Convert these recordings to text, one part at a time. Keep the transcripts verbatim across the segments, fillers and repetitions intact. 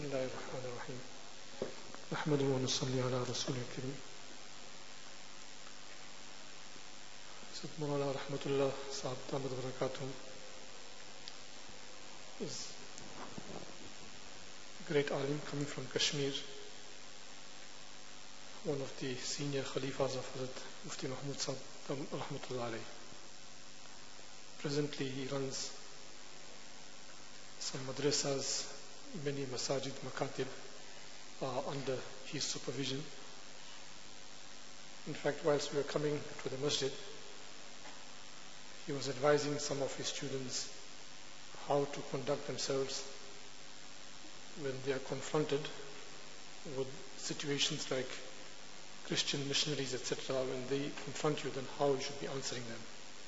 الله الرحمن الرحيم نحمده ونصلي على رسوله الكريم Sayyid Maulana Rahmatullah Sahab Tamad Barakatuh is a great alim coming from Kashmir, one of the senior Khalifas of Hazrat Mufti Mahmud Sahab Rahmatullah alayhi. Presently he runs some madrasas, many masajid, makatib are under his supervision. In fact, whilst we were coming to the masjid, he was advising some of his students how to conduct themselves when they are confronted with situations like Christian missionaries, et cetera. When they confront you, then how you should be answering them.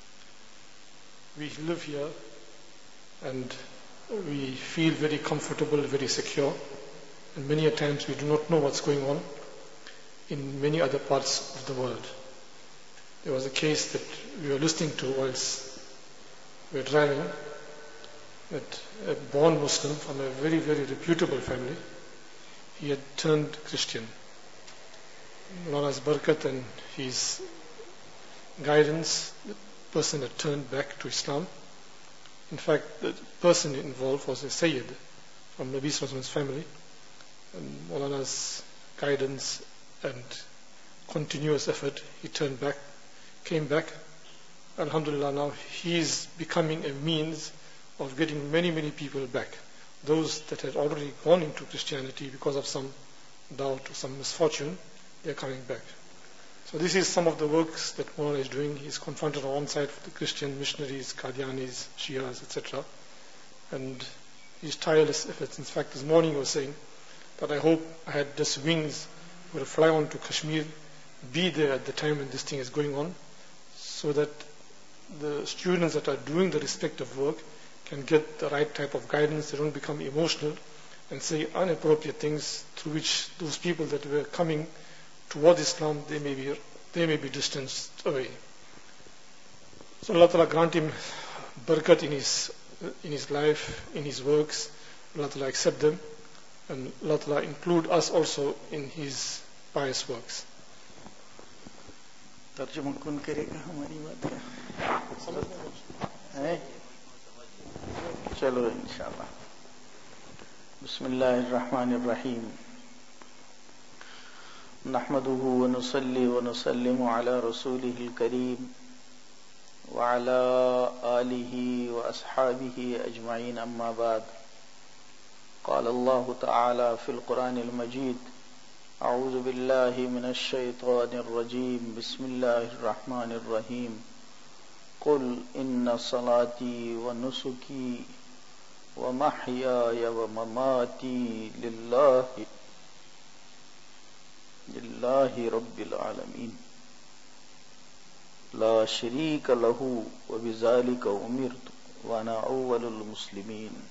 We live here and we feel very comfortable, very secure, and many a times we do not know what's going on in many other parts of the world. There was a case that we were listening to whilst we were driving, that a born Muslim from a very, very reputable family, he had turned Christian. Maulana's barakat and his guidance, the person had turned back to Islam. In fact, the person involved was a Sayyid from Nabi Sallallahu Alaihi Wasallam's family, and Maulana's guidance and continuous effort, he turned back, came back. Alhamdulillah, now he is becoming a means of getting many, many people back. Those that had already gone into Christianity because of some doubt or some misfortune, they are coming back. So this is some of the works that Maulana is doing. He is confronted on one side with the Christian missionaries, Qadianis, Shias, et cetera. And his tireless efforts. In fact, this morning he was saying that I hope I had just wings, would fly on to Kashmir, be there at the time when this thing is going on, so that the students that are doing the respective work can get the right type of guidance. They don't become emotional and say inappropriate things through which those people that were coming towards Islam, they may be they may be distanced away. So Allah Ta'ala grant him barakat in his in his life, in his works. Allah Ta'ala accept them, and Allah Ta'ala include us also in his pious works. ترجمہ کون کرے گا ہماری بات کا؟ چلو انشاءاللہ. بسم اللہ الرحمن الرحیم. نحمده ونصلي ونسلم على رسوله الكريم وعلى آله وأصحابه أجمعين. أما بعد، قال الله تعالى في القرآن المجيد: أعوذ بالله من الشيطان الرجيم. بسم الله الرحمن الرحيم. قل إن صلاتي ونسكي ومحياي ومماتي لله لله رب العالمين لا شريك له وبذلك أمرت وأنا أول المسلمين.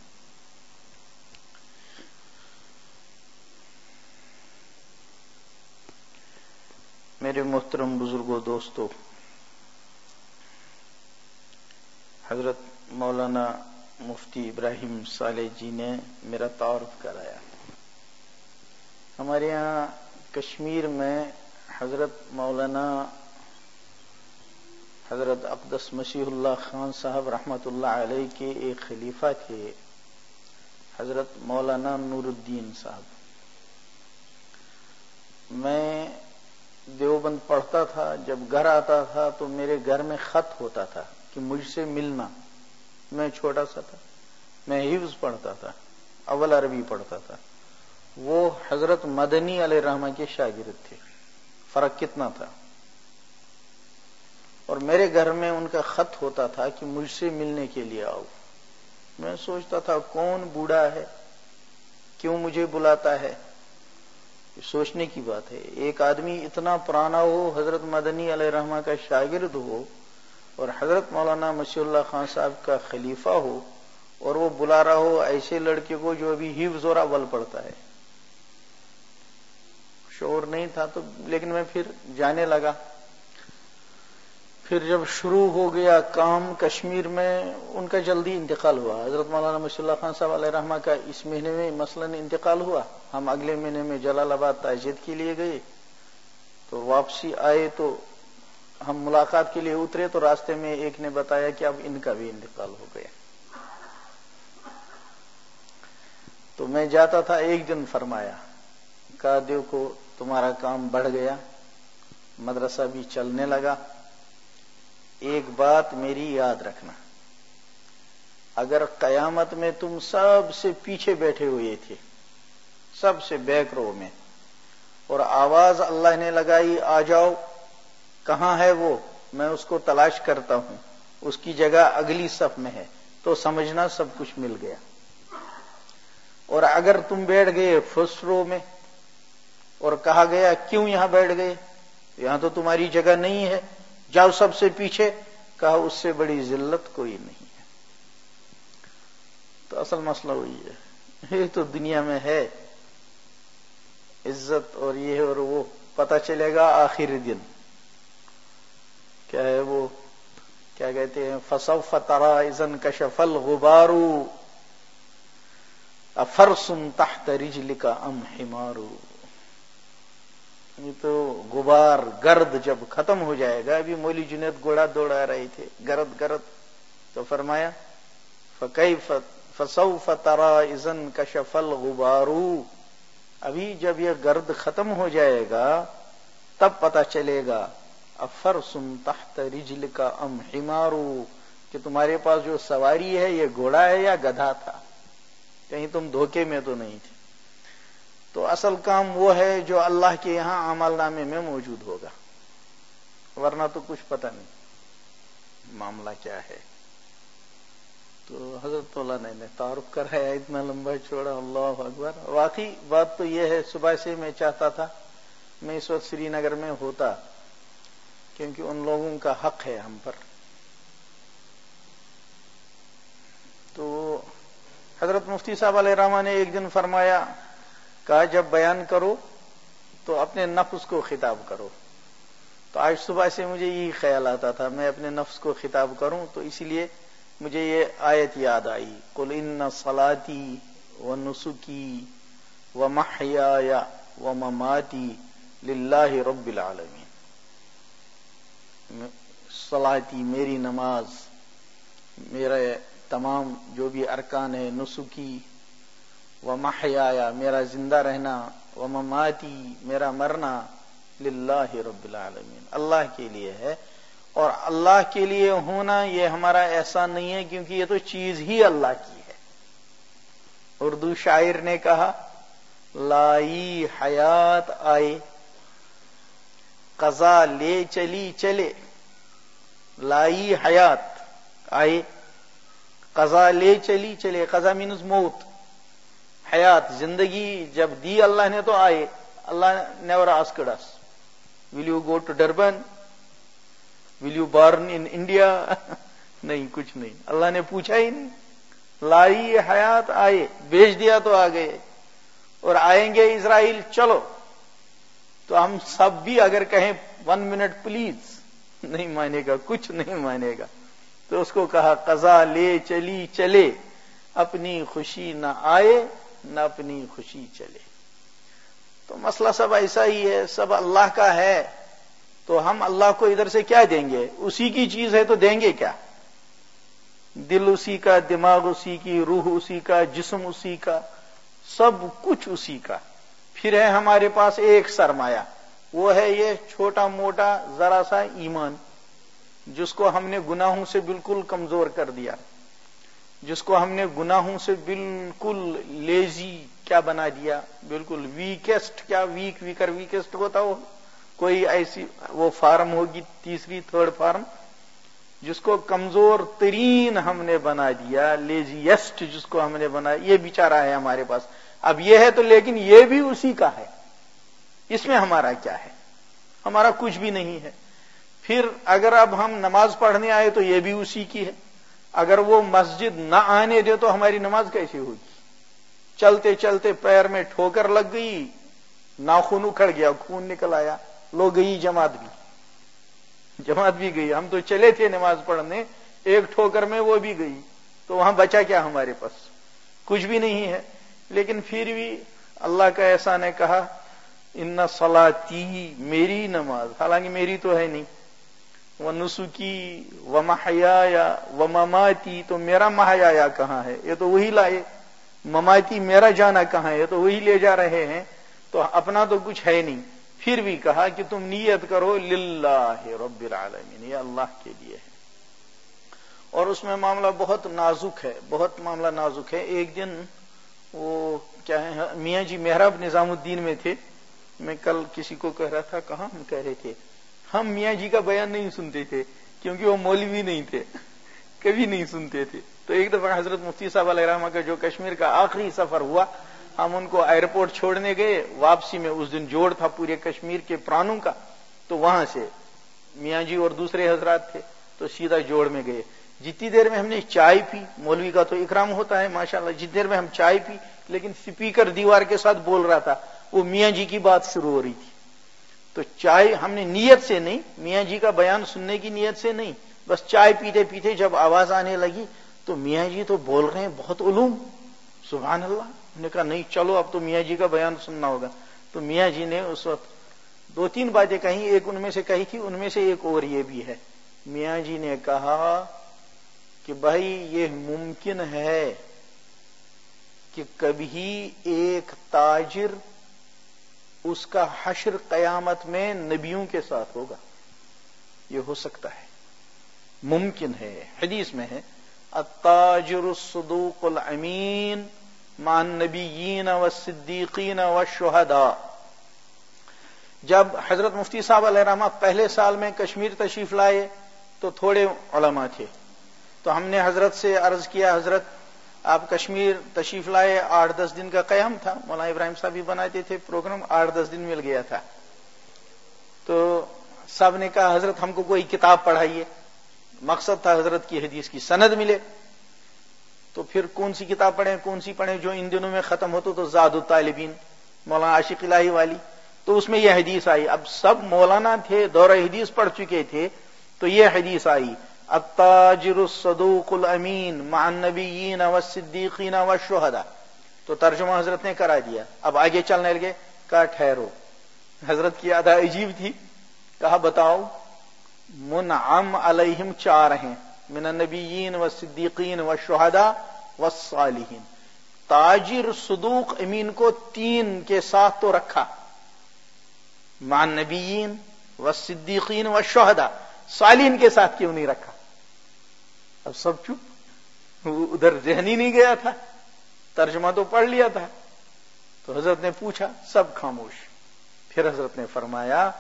میرے محترم بزرگوں، دوستو، حضرت مولانا مفتی ابراہیم صالح جی نے میرا تعارف کرایا. ہمارے یہاں کشمیر میں حضرت مولانا حضرت اقدس مسیح اللہ خان صاحب رحمۃ اللہ علیہ کے ایک خلیفہ تھے، حضرت مولانا نور الدین صاحب. میں دیوبند پڑھتا تھا، جب گھر آتا تھا تو میرے گھر میں خط ہوتا تھا کہ مجھ سے ملنا. میں چھوٹا سا تھا، میں حفظ پڑھتا تھا، اول عربی پڑھتا تھا. وہ حضرت مدنی علیہ الرحمہ کے شاگرد تھے. فرق کتنا تھا. اور میرے گھر میں ان کا خط ہوتا تھا کہ مجھ سے ملنے کے لیے آؤ. میں سوچتا تھا کون بوڑھا ہے، کیوں مجھے بلاتا ہے. سوچنے کی بات ہے، ایک آدمی اتنا پرانا ہو، حضرت مدنی علیہ الرحمہ کا شاگرد ہو اور حضرت مولانا مسیح اللہ خان صاحب کا خلیفہ ہو، اور وہ بلا رہا ہو ایسے لڑکے کو جو ابھی حفظ اور اول پڑھتا ہے. شعور نہیں تھا تو، لیکن میں پھر جانے لگا. پھر جب شروع ہو گیا کام کشمیر میں، ان کا جلدی انتقال ہوا. حضرت مولانا مشیر اللہ خان صاحب علیہ رحمہ کا اس مہینے میں مثلاً انتقال ہوا. ہم اگلے مہینے میں جلال آباد تعزیت کے لیے گئے، تو واپسی آئے تو ہم ملاقات کے لیے اترے تو راستے میں ایک نے بتایا کہ اب ان کا بھی انتقال ہو گیا. تو میں جاتا تھا، ایک دن فرمایا، کہا دیکھو تمہارا کام بڑھ گیا، مدرسہ بھی چلنے لگا، ایک بات میری یاد رکھنا، اگر قیامت میں تم سب سے پیچھے بیٹھے ہوئے تھے، سب سے بیک رو میں، اور آواز اللہ نے لگائی آ جاؤ، کہاں ہے وہ، میں اس کو تلاش کرتا ہوں، اس کی جگہ اگلی صف میں ہے، تو سمجھنا سب کچھ مل گیا. اور اگر تم بیٹھ گئے فرسٹ رو میں اور کہا گیا کیوں یہاں بیٹھ گئے، یہاں تو تمہاری جگہ نہیں ہے، جاؤ سب سے پیچھے، کہا اس سے بڑی ذلت کوئی نہیں ہے. تو اصل مسئلہ وہی ہے، یہ تو دنیا میں ہے عزت اور یہ اور وہ، پتہ چلے گا آخری دن. کیا ہے وہ، کیا کہتے ہیں، فسوف تری اذا انکشف الغبار افرس تحت رجلک ام حمار. یہ تو غبار گرد جب ختم ہو جائے گا، ابھی مولی جنید گھوڑا دوڑا رہے تھے، گرد گرد، تو فرمایا فکیف فسوف تری اذا انکشف الغبار، ابھی جب یہ گرد ختم ہو جائے گا تب پتہ چلے گا افرس تحت رجلک ام حمار، کہ تمہارے پاس جو سواری ہے یہ گھوڑا ہے یا گدھا تھا، کہیں تم دھوکے میں تو نہیں تھے. تو اصل کام وہ ہے جو اللہ کے یہاں اعمال نامے میں موجود ہوگا، ورنہ تو کچھ پتہ نہیں معاملہ کیا ہے. تو حضرت مولانا نے تعارف کرایا اتنا لمبا چوڑا، اللہ اکبر. واقعی بات تو یہ ہے، صبح سے میں چاہتا تھا میں اس وقت سری نگر میں ہوتا، کیونکہ ان لوگوں کا حق ہے ہم پر. تو حضرت مفتی صاحب علیہ رحمہ نے ایک دن فرمایا، کہا جب بیان کرو تو اپنے نفس کو خطاب کرو. تو آج صبح سے مجھے یہی خیال آتا تھا میں اپنے نفس کو خطاب کروں، تو اسی لیے مجھے یہ آیت یاد آئی، قل ان صلاتی ونسکی ومحیای ومماتی للہ رب العالمین. صلاتی میری نماز، میرا تمام جو بھی ارکان ہے، نسکی ومحیایا میرا زندہ رہنا، ومماتی میرا مرنا، للہ رب العالمین اللہ کے لیے ہے. اور اللہ کے لیے ہونا یہ ہمارا احسان نہیں ہے، کیونکہ یہ تو چیز ہی اللہ کی ہے. اردو شاعر نے کہا، لائی حیات آئے قضا لے چلی چلے، لائی حیات آئے قضا لے چلی چلے. قضا مینز موت، حیات زندگی جب دی اللہ نے تو آئے. اللہ never asked us will you go to Durban, will you born in India نہیں، کچھ نہیں، اللہ نے پوچھا ہی نہیں. لائی حیات آئے، بھیج دیا تو آ گئے. اور آئیں گے اسرائیل، چلو، تو ہم سب بھی اگر کہیں ون منٹ پلیز، نہیں مانے گا، کچھ نہیں مانے گا. تو اس کو کہا قضا لے چلی چلے، اپنی خوشی نہ آئے نہ اپنی خوشی چلے. تو مسئلہ سب ایسا ہی ہے، سب اللہ کا ہے. تو ہم اللہ کو ادھر سے کیا دیں گے؟ اسی کی چیز ہے تو دیں گے کیا؟ دل اسی کا، دماغ اسی کی، روح اسی کا، جسم اسی کا، سب کچھ اسی کا. پھر ہے ہمارے پاس ایک سرمایہ، وہ ہے یہ چھوٹا موٹا ذرا سا ایمان، جس کو ہم نے گناہوں سے بالکل کمزور کر دیا، جس کو ہم نے گناہوں سے بالکل لیزی کیا بنا دیا، بالکل ویکسٹ، کیا ویک ویکر ویکسٹ ہوتا ہو، کوئی ایسی وہ فارم ہوگی تیسری تھرڈ فارم، جس کو کمزور ترین ہم نے بنا دیا، لیزیسٹ جس کو ہم نے بنا، یہ بیچارہ ہے ہمارے پاس. اب یہ ہے تو لیکن یہ بھی اسی کا ہے، اس میں ہمارا کیا ہے؟ ہمارا کچھ بھی نہیں ہے. پھر اگر اب ہم نماز پڑھنے آئے تو یہ بھی اسی کی ہے. اگر وہ مسجد نہ آنے دے تو ہماری نماز کیسے ہوگی؟ چلتے چلتے پیر میں ٹھوکر لگ گئی، ناخن اکھڑ گیا، خون نکل آیا، لو گئی جماعت بھی. جماعت بھی گئی، ہم تو چلے تھے نماز پڑھنے، ایک ٹھوکر میں وہ بھی گئی، تو وہاں بچا کیا ہمارے پاس؟ کچھ بھی نہیں ہے. لیکن پھر بھی اللہ کا احسان ہے، کہا ان صلاتی، میری نماز، حالانکہ میری تو ہے نہیں، ونسکی ومحیایا ومماتی، تو میرا محیایا کہاں ہے؟ یہ تو وہی لائے. مماتی، میرا جانا کہاں ہے؟ یہ تو وہی لے جا رہے ہیں. تو اپنا تو کچھ ہے نہیں. پھر بھی کہا کہ تم نیت کرو للہ رب العالمین، یہ اللہ کے لیے ہے. اور اس میں معاملہ بہت نازک ہے، بہت معاملہ نازک ہے. ایک دن وہ کیا ہے، میاں جی محراب نظام الدین میں تھے. میں کل کسی کو کہہ رہا تھا، کہاں ہم کہہ رہے تھے، ہم میاں جی کا بیان نہیں سنتے تھے کیونکہ وہ مولوی نہیں تھے، کبھی نہیں سنتے تھے. تو ایک دفعہ حضرت مفتی صاحب علیہ رحمہ کا جو کشمیر کا آخری سفر ہوا، ہم ان کو ایئرپورٹ چھوڑنے گئے. واپسی میں اس دن جوڑ تھا پورے کشمیر کے پرانوں کا، تو وہاں سے میاں جی اور دوسرے حضرات تھے، تو سیدھا جوڑ میں گئے. جتنی دیر میں ہم نے چائے پی، مولوی کا تو اکرام ہوتا ہے ماشاءاللہ، جتنی دیر میں ہم چائے پی، لیکن سپیکر دیوار کے ساتھ بول رہا تھا، وہ میاں جی کی بات شروع ہو رہی تھی. تو چائے ہم نے نیت سے نہیں، میاں جی کا بیان سننے کی نیت سے نہیں، بس چائے پیتے پیتے جب آواز آنے لگی تو میاں جی تو بول رہے ہیں بہت علوم، سبحان اللہ. ہم نے کہا نہیں چلو اب تو میاں جی کا بیان سننا ہوگا. تو میاں جی نے اس وقت دو تین باتیں کہیں، ایک ان میں سے کہی تھی، ان میں سے ایک اور یہ بھی ہے. میاں جی نے کہا کہ بھائی یہ ممکن ہے کہ کبھی ایک تاجر اس کا حشر قیامت میں نبیوں کے ساتھ ہوگا، یہ ہو سکتا ہے، ممکن ہے. حدیث میں ہے التاجر الصدوق الامین مع النبیین والصدیقین والشہداء. جب حضرت مفتی صاحب علیہ رحمہ پہلے سال میں کشمیر تشریف لائے تو تھوڑے علماء تھے. تو ہم نے حضرت سے عرض کیا، حضرت آپ کشمیر تشریف لائے، آٹھ دس دن کا قیام تھا، مولانا ابراہیم صاحب بھی بناتے تھے پروگرام، آٹھ دس دن مل گیا تھا. تو سب نے کہا حضرت ہم کو کوئی کتاب پڑھائیے. مقصد تھا حضرت کی حدیث کی سند ملے. تو پھر کون سی کتاب پڑھیں کون سی پڑھیں، جو ان دنوں میں ختم ہوتا تو زاد الطالبین مولانا عاشق الہی والی، تو اس میں یہ حدیث آئی. اب سب مولانا تھے، دورہ حدیث پڑھ چکے تھے، تو یہ حدیث آئی التاجر الصدوق الامین مع النبیین والصدیقین والشہداء. تو ترجمہ حضرت نے کرا دیا. اب آگے چلنے لگے، کہا ٹھہرو. حضرت کی ادا عجیب تھی. کہا بتاؤ، منعم علیہم چار ہیں، من النبیین والصدیقین والشہداء والصالحین. تاجر صدوق امین کو تین کے ساتھ تو رکھا، مع النبیین والصدیقین والشہداء، صالحین کے ساتھ کیوں نہیں رکھا؟ اب سب چپ، ادھر ذہن ہی نہیں گیا تھا، ترجمہ تو پڑھ لیا تھا. تو حضرت نے پوچھا، سب خاموش. پھر حضرت نے فرمایا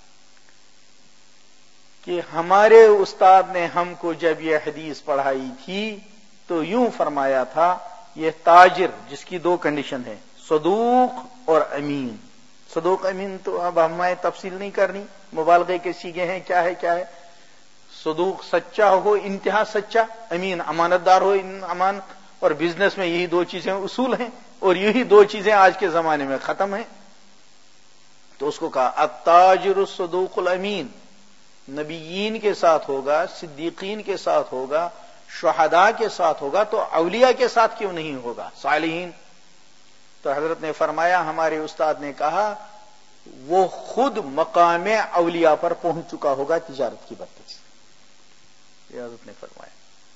کہ ہمارے استاد نے ہم کو جب یہ حدیث پڑھائی تھی تو یوں فرمایا تھا، یہ تاجر جس کی دو کنڈیشن ہے، صدوق اور امین. صدوق امین تو اب ہمیں تفصیل نہیں کرنی، مبالغے کے سیگے ہیں، کیا ہے کیا ہے. صدوق سچا ہو، انتہا سچا، امین امانت دار ہو، امان. اور بزنس میں یہی دو چیزیں اصول ہیں، اور یہی دو چیزیں آج کے زمانے میں ختم ہیں. تو اس کو کہا التاجر الصدوق الامین، نبیین کے ساتھ ہوگا، صدیقین کے ساتھ ہوگا، شہداء کے ساتھ ہوگا، تو اولیاء کے ساتھ کیوں نہیں ہوگا، صالحین. تو حضرت نے فرمایا، ہمارے استاد نے کہا وہ خود مقام اولیاء پر پہنچ چکا ہوگا تجارت کی برکت سے. یہ حضرت نے فرمایا.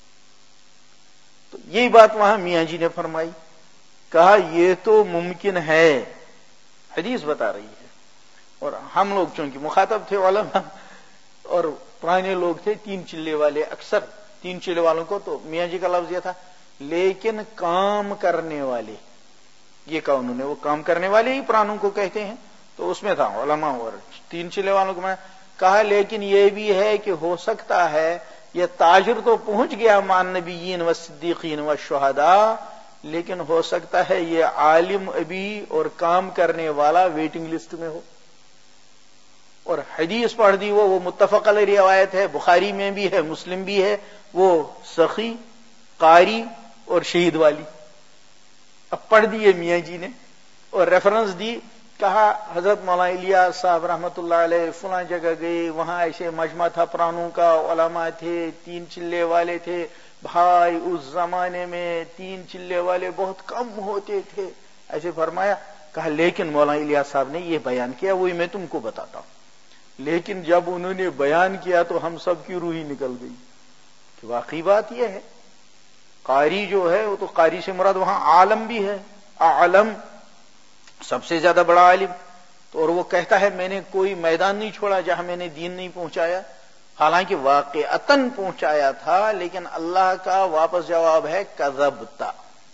تو یہی بات وہاں میاں جی نے فرمائی. کہا یہ تو ممکن ہے، حدیث بتا رہی ہے. اور ہم لوگ چونکہ مخاطب تھے علماء اور پرانے لوگ تھے، تین چلے والے، اکثر تین چلے والوں کو تو میاں جی کا لفظ یہ تھا لیکن کام کرنے والے. یہ کہا انہوں نے، وہ کام کرنے والے ہی پرانوں کو کہتے ہیں، تو اس میں تھا علماء اور تین چلے والوں کو. میں کہا لیکن یہ بھی ہے کہ ہو سکتا ہے یہ تاجر تو پہنچ گیا مع النبیین والصدیقین والشہداء، لیکن ہو سکتا ہے یہ عالم ابھی اور کام کرنے والا ویٹنگ لسٹ میں ہو. اور حدیث پڑھ دی وہ وہ متفق علیہ روایت ہے، بخاری میں بھی ہے، مسلم بھی ہے، وہ سخی، قاری اور شہید والی. اب پڑھ دی ہے میاں جی نے اور ریفرنس دی کہا حضرت مولانا الیاس صاحب رحمت اللہ علیہ فلاں جگہ گئے، وہاں ایسے مجمع تھا پرانوں کا، علماء تھے، تین چلے والے تھے. بھائی اس زمانے میں تین چلے والے بہت کم ہوتے تھے، ایسے فرمایا. کہا لیکن مولانا الیاس صاحب نے یہ بیان کیا، وہی میں تم کو بتاتا ہوں. لیکن جب انہوں نے بیان کیا تو ہم سب کی روح ہی نکل گئی کہ واقعی بات یہ ہے. قاری جو ہے وہ تو قاری سے مراد وہاں عالم بھی ہے، عالم سب سے زیادہ بڑا عالم. تو اور وہ کہتا ہے میں نے کوئی میدان نہیں چھوڑا جہاں میں نے دین نہیں پہنچایا. حالانکہ واقعتاً پہنچایا تھا، لیکن اللہ کا واپس جواب ہے کذبتا.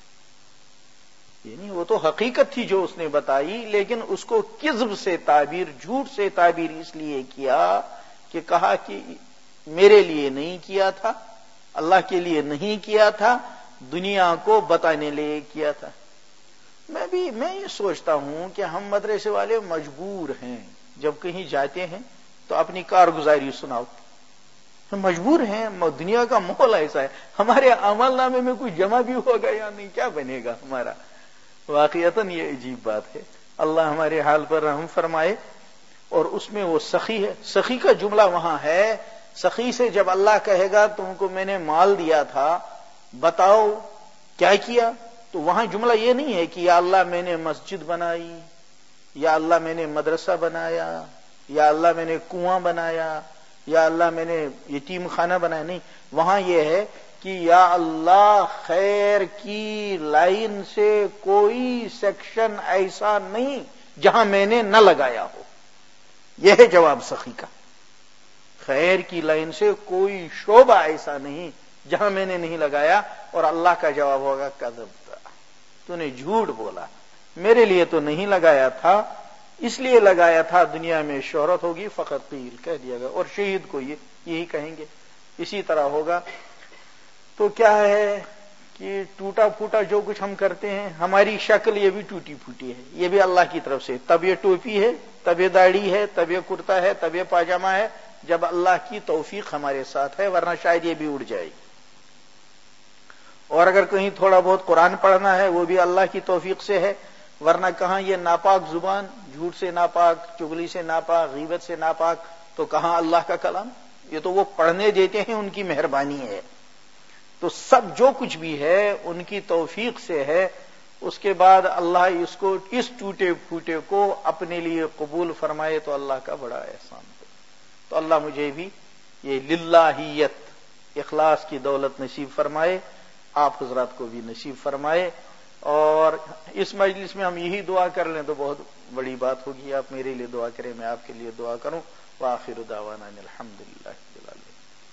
یعنی وہ تو حقیقت تھی جو اس نے بتائی، لیکن اس کو کذب سے تعبیر، جھوٹ سے تعبیر اس لیے کیا کہ کہا کہ میرے لیے نہیں کیا تھا، اللہ کے لیے نہیں کیا تھا، دنیا کو بتانے لیے کیا تھا. میں بھی میں یہ سوچتا ہوں کہ ہم مدرسے والے مجبور ہیں، جب کہیں جاتے ہیں تو اپنی کارگزاری سناؤ. ہم مجبور ہیں، دنیا کا ماحول ایسا ہے. ہمارے عمل نامے میں کچھ جمع بھی ہوگا یا نہیں، کیا بنے گا ہمارا. واقعتاً یہ عجیب بات ہے. اللہ ہمارے حال پر رحم فرمائے. اور اس میں وہ سخی ہے، سخی کا جملہ وہاں ہے. سخی سے جب اللہ کہے گا تم کو میں نے مال دیا تھا، بتاؤ کیا کیا، تو وہاں جملہ یہ نہیں ہے کہ یا اللہ میں نے مسجد بنائی، یا اللہ میں نے مدرسہ بنایا، یا اللہ میں نے کنواں بنایا، یا اللہ میں نے یتیم خانہ بنایا. نہیں، وہاں یہ ہے کہ یا اللہ خیر کی لائن سے کوئی سیکشن ایسا نہیں جہاں میں نے نہ لگایا ہو. یہ ہے جواب سخی کا. خیر کی لائن سے کوئی شعبہ ایسا نہیں جہاں میں نے نہیں لگایا. اور اللہ کا جواب ہوگا کذبتا، تو نے جھوٹ بولا، میرے لیے تو نہیں لگایا تھا، اس لیے لگایا تھا دنیا میں شہرت ہوگی، فقط قیل کہہ دیا گیا. اور شہید کو یہ یہی کہیں گے، اسی طرح ہوگا. تو کیا ہے کہ ٹوٹا پھوٹا جو کچھ ہم کرتے ہیں، ہماری شکل یہ بھی ٹوٹی پھوٹی ہے، یہ بھی اللہ کی طرف سے. تب یہ ٹوپی ہے، تب یہ داڑھی ہے، تب یہ کرتا ہے، تب یہ پاجامہ ہے، جب اللہ کی توفیق ہمارے ساتھ ہے، ورنہ شاید یہ بھی اڑ جائے. اور اگر کہیں تھوڑا بہت قرآن پڑھنا ہے وہ بھی اللہ کی توفیق سے ہے، ورنہ کہاں یہ ناپاک زبان، جھوٹ سے ناپاک، چغلی سے ناپاک، غیبت سے ناپاک، تو کہاں اللہ کا کلام. یہ تو وہ پڑھنے دیتے ہیں، ان کی مہربانی ہے. تو سب جو کچھ بھی ہے ان کی توفیق سے ہے. اس کے بعد اللہ اس کو اس ٹوٹے پھوٹے کو اپنے لیے قبول فرمائے تو اللہ کا بڑا احسان ہے. تو اللہ مجھے بھی یہ للہیت، اخلاص کی دولت نصیب فرمائے، آپ حضرات کو بھی نصیب فرمائے. اور اس مجلس میں ہم یہی دعا کر لیں تو بہت بڑی بات ہوگی. آپ میرے لیے دعا کریں، میں آپ کے لیے دعا کروں. وآخر دعوانا الحمدللہ رب العالمین.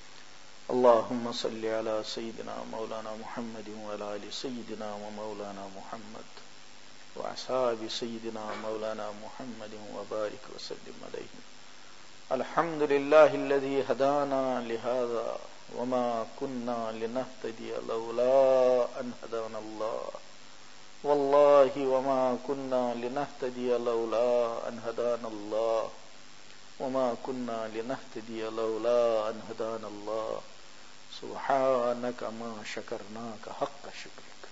اللهم صل على سيدنا مولانا محمد وعلى آل سيدنا ومولانا محمد وأصحاب سيدنا مولانا محمد وبارك وسلم عليه. الحمد لله الذي هدانا لهذا وما كنا لنهتدي لولا أن هدانا الله. والله وما كنا لنهتدي لولا أن هدانا الله. وما كنا لنهتدي لولا أن هدانا الله. سبحانك ما شكرناك حق شكرك.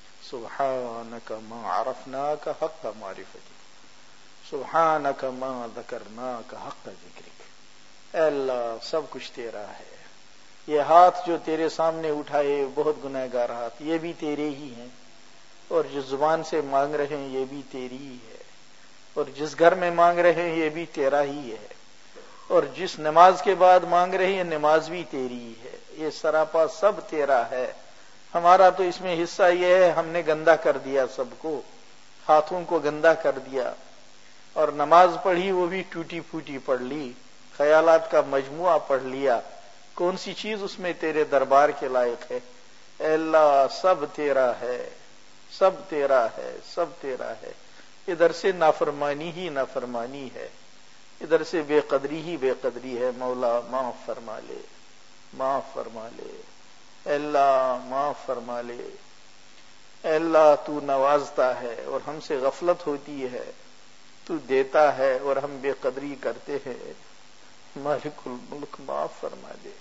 سبحانك ما عرفناك حق معرفتك. سبحانك ما ذكرناك حق ذكرك. اے اللہ سب کچھ تیرا ہے. یہ ہاتھ جو تیرے سامنے اٹھائے بہت گنہگار ہاتھ، یہ بھی تیرے ہی ہیں. اور جس زبان سے مانگ رہے ہیں یہ بھی تیری ہی ہے. اور جس گھر میں مانگ رہے ہیں یہ بھی تیرا ہی ہے. اور جس نماز کے بعد مانگ رہے ہیں نماز بھی تیری ہی ہے. یہ سراپا سب تیرا ہے. ہمارا تو اس میں حصہ یہ ہے ہم نے گندا کر دیا، سب کو ہاتھوں کو گندا کر دیا. اور نماز پڑھی وہ بھی ٹوٹی پھوٹی پڑھ لی، خیالات کا مجموعہ پڑھ لیا. کون سی چیز اس میں تیرے دربار کے لائق ہے؟ اے اللہ سب تیرا ہے، سب تیرا ہے، سب تیرا ہے. ادھر سے نافرمانی ہی نافرمانی ہے، ادھر سے بے قدری ہی بے قدری ہے. مولا معاف فرما لے، معاف فرما لے. اے اللہ معاف فرما لے. اے اللہ تو نوازتا ہے اور ہم سے غفلت ہوتی ہے، تو دیتا ہے اور ہم بے قدری کرتے ہیں. مالک الملک معاف فرما دے.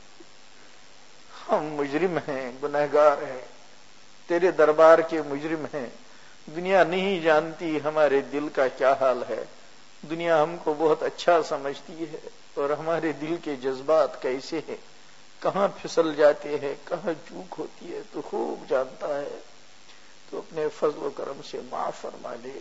ہم مجرم ہیں، گنہگار ہیں، تیرے دربار کے مجرم ہیں، دنیا نہیں جانتی ہمارے دل کا کیا حال ہے. دنیا ہم کو بہت اچھا سمجھتی ہے اور ہمارے دل کے جذبات کیسے ہیں, کہاں پھسل جاتے ہیں, کہاں چوک ہوتی ہے, تو خوب جانتا ہے. تو اپنے فضل و کرم سے معاف فرما لے,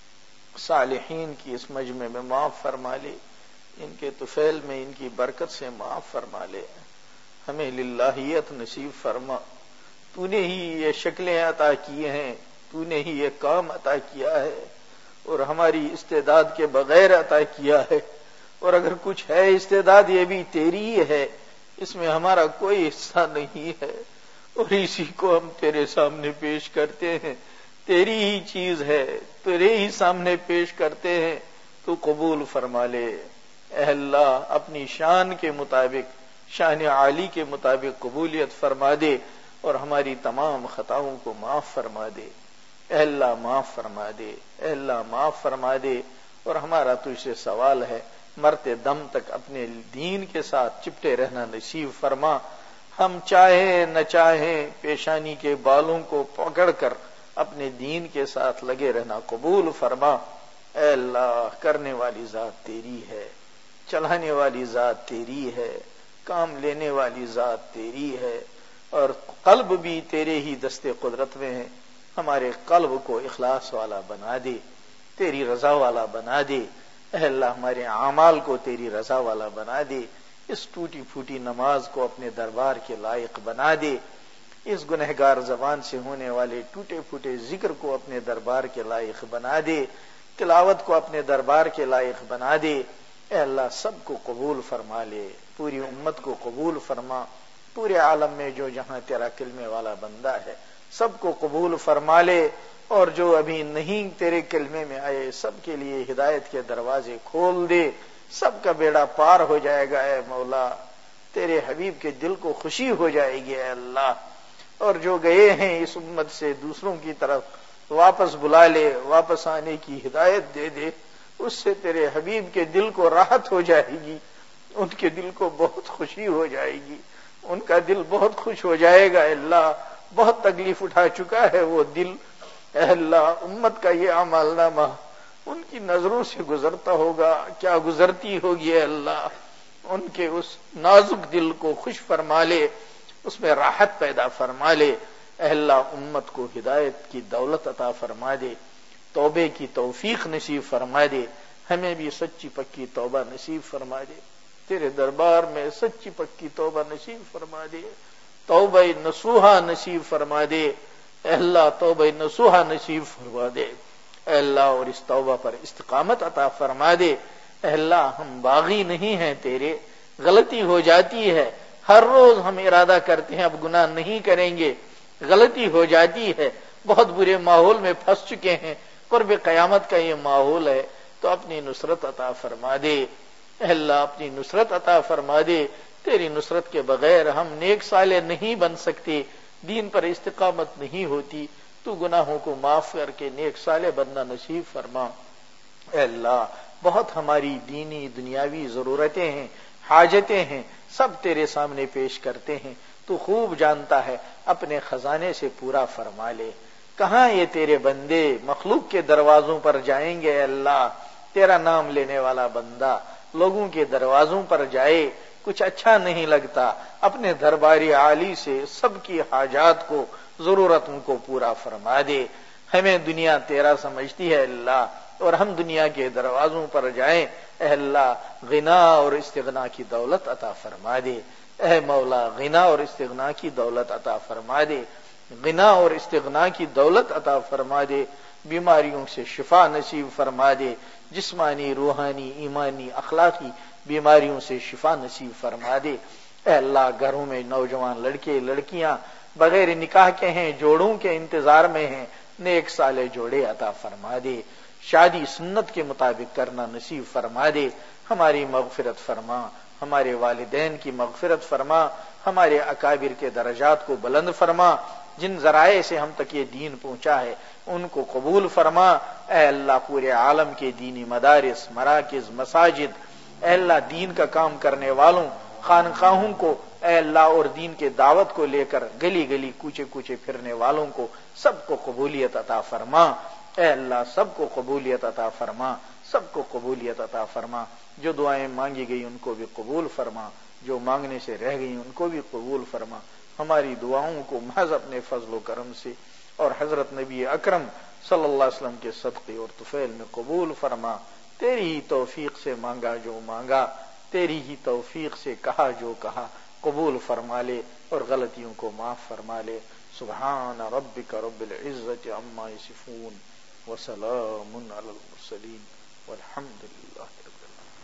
صالحین کی اس مجمع میں معاف فرما لے, ان کے طفیل میں ان کی برکت سے معاف فرما لے. ہمیں للہیت نصیب فرما. تو نے ہی یہ شکلیں عطا کی ہیں, تو نے ہی یہ کام عطا کیا ہے, اور ہماری استعداد کے بغیر عطا کیا ہے. اور اگر کچھ ہے استعداد یہ بھی تیری ہی ہے, اس میں ہمارا کوئی حصہ نہیں ہے, اور اسی کو ہم تیرے سامنے پیش کرتے ہیں. تیری ہی چیز ہے, تیرے ہی سامنے پیش کرتے ہیں, تو قبول فرما لے. اے اللہ اپنی شان کے مطابق, شان عالی کے مطابق قبولیت فرما دے, اور ہماری تمام خطاؤں کو معاف فرما دے. اے اللہ معاف فرما دے, اے اللہ معاف فرما دے. اور ہمارا تجھ سے سوال ہے, مرتے دم تک اپنے دین کے ساتھ چپٹے رہنا نصیب فرما. ہم چاہیں نہ چاہیں پیشانی کے بالوں کو پکڑ کر اپنے دین کے ساتھ لگے رہنا قبول فرما. اے اللہ کرنے والی ذات تیری ہے, چلانے والی ذات تیری ہے, کام لینے والی ذات تیری ہے, اور قلب بھی تیرے ہی دستے قدرت میں ہے. ہمارے قلب کو اخلاص والا بنا دے, تیری رضا والا بنا دے. اے اللہ ہمارے اعمال کو تیری رضا والا بنا دے. اس ٹوٹی پھوٹی نماز کو اپنے دربار کے لائق بنا دے. اس گنہگار زبان سے ہونے والے ٹوٹے پھوٹے ذکر کو اپنے دربار کے لائق بنا دے. تلاوت کو اپنے دربار کے لائق بنا دے. اے اللہ سب کو قبول فرما لے, پوری امت کو قبول فرما. پورے عالم میں جو جہاں تیرا کلمے والا بندہ ہے سب کو قبول فرما لے, اور جو ابھی نہیں تیرے کلمے میں آئے سب کے لیے ہدایت کے دروازے کھول دے. سب کا بیڑا پار ہو جائے گا. اے مولا تیرے حبیب کے دل کو خوشی ہو جائے گی. اے اللہ, اور جو گئے ہیں اس امت سے دوسروں کی طرف واپس بلا لے, واپس آنے کی ہدایت دے دے. اس سے تیرے حبیب کے دل کو راحت ہو جائے گی, ان کے دل کو بہت خوشی ہو جائے گی, ان کا دل بہت خوش ہو جائے گا. اے اللہ بہت تکلیف اٹھا چکا ہے وہ دل. اے اللہ امت کا یہ اعمال نامہ ان کی نظروں سے گزرتا ہوگا, کیا گزرتی ہوگی. اے اللہ ان کے اس نازک دل کو خوش فرما لے, اس میں راحت پیدا فرما لے. اے اللہ امت کو ہدایت کی دولت عطا فرما دے, توبے کی توفیق نصیب فرما دے. ہمیں بھی سچی پکی توبہ نصیب فرما دے. تیرے دربار میں سچی پکی توبہ نصیب فرما دے, توبہ نصوحہ نصیب فرما دے. اے اللہ توبہ نصوحہ نصیب فرما دے. اے اللہ اور اس توبہ پر استقامت عطا فرما دے. اے اللہ ہم باغی نہیں ہیں تیرے, غلطی ہو جاتی ہے, ہر روز ہم ارادہ کرتے ہیں اب گناہ نہیں کریں گے, غلطی ہو جاتی ہے, بہت برے ماحول میں پھنس چکے ہیں, قرب قیامت کا یہ ماحول ہے, تو اپنی نصرت عطا فرما دے. اے اللہ اپنی نصرت عطا فرما دے. تیری نصرت کے بغیر ہم نیک صالح نہیں بن سکتے, دین پر استقامت نہیں ہوتی. تو گناہوں کو معاف کر کے نیک صالح بننا نصیب فرما. اے اللہ بہت ہماری دینی دنیاوی ضرورتیں ہیں, حاجتیں ہیں, سب تیرے سامنے پیش کرتے ہیں. تو خوب جانتا ہے, اپنے خزانے سے پورا فرما لے. کہاں یہ تیرے بندے مخلوق کے دروازوں پر جائیں گے. اے اللہ تیرا نام لینے والا بندہ لوگوں کے دروازوں پر جائے, کچھ اچھا نہیں لگتا. اپنے درباری عالی سے سب کی حاجات کو, ضرورتوں کو پورا فرما دے. ہمیں دنیا تیرا سمجھتی ہے اللہ, اور ہم دنیا کے دروازوں پر جائیں. اے اللہ غنا اور استغنا کی دولت عطا فرما دے. اے مولا غنا اور استغنا کی دولت عطا فرما دے, غنا اور استغنا کی دولت عطا فرما دے. بیماریوں سے شفا نصیب فرما دے, جسمانی روحانی ایمانی اخلاقی بیماریوں سے شفا نصیب فرما دے. اے اللہ گھروں میں نوجوان لڑکے لڑکیاں بغیر نکاح کے ہیں, جوڑوں کے انتظار میں ہیں, نیک صالح جوڑے عطا فرما دے. شادی سنت کے مطابق کرنا نصیب فرما دے. ہماری مغفرت فرما, ہمارے والدین کی مغفرت فرما, ہمارے اکابر کے درجات کو بلند فرما. جن ذرائع سے ہم تک یہ دین پہنچا ہے ان کو قبول فرما. اے اللہ پورے عالم کے دینی مدارس, مراکز, مساجد, اے اللہ دین کا کام کرنے والوں خانقاہوں کو, اے اللہ اور دین کے دعوت کو لے کر گلی گلی کوچے کوچے پھرنے والوں کو سب کو قبولیت عطا فرما. اے اللہ سب کو قبولیت عطا فرما، سب کو قبولیت عطا فرما، جو دعائیں مانگی گئی ان کو بھی قبول فرما، جو مانگنے سے رہ گئی ان کو بھی قبول فرما، ہماری دعاؤں کو محض اپنے فضل و کرم سے اور حضرت نبی اکرم صلی اللہ علیہ وسلم کے صدقے اور طفیل میں قبول فرما، تیری ہی توفیق سے مانگا جو مانگا، تیری ہی توفیق سے کہا جو کہا، قبول فرما لے اور غلطیوں کو معاف فرما لے۔ سبحان ربک رب العزت عما یصفون وسلام علی المرسلین والحمد للہ رب